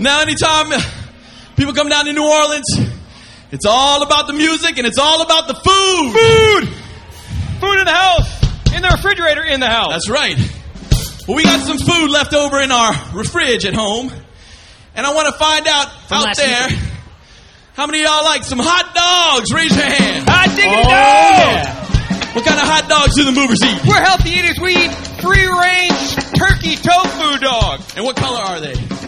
Now, anytime people come down to New Orleans, it's all about the music and it's all about the food. Food in the house. In the refrigerator in the house. That's right. Well, we got some food left over in our fridge at home. And I want to find out there, how many of y'all like some hot dogs? Raise your hand. Hot diggity dog. Yeah. What kind of hot dogs do the movers eat? We're healthy eaters. We eat free-range turkey tofu dog. And what color are they?